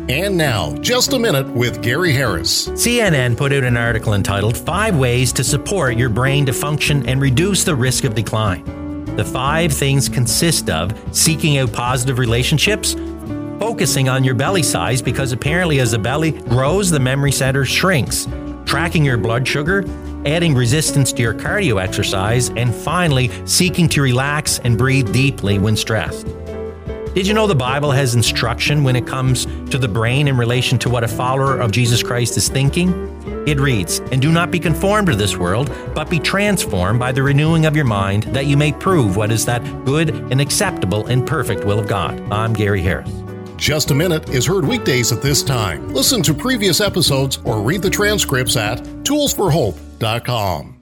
And now, Just a Minute with Gary Harris. CNN put out an article entitled 5 Ways to Support Your Brain to Function and Reduce the Risk of Decline. The 5 things consist of seeking out positive relationships, focusing on your belly size because apparently as the belly grows, the memory center shrinks, tracking your blood sugar, adding resistance to your cardio exercise, and finally, seeking to relax and breathe deeply when stressed. Did you know the Bible has instruction when it comes to the brain in relation to what a follower of Jesus Christ is thinking? It reads, "And do not be conformed to this world, but be transformed by the renewing of your mind, that you may prove what is that good and acceptable and perfect will of God." I'm Gary Harris. Just a Minute is heard weekdays at this time. Listen to previous episodes or read the transcripts at toolsforhope.com.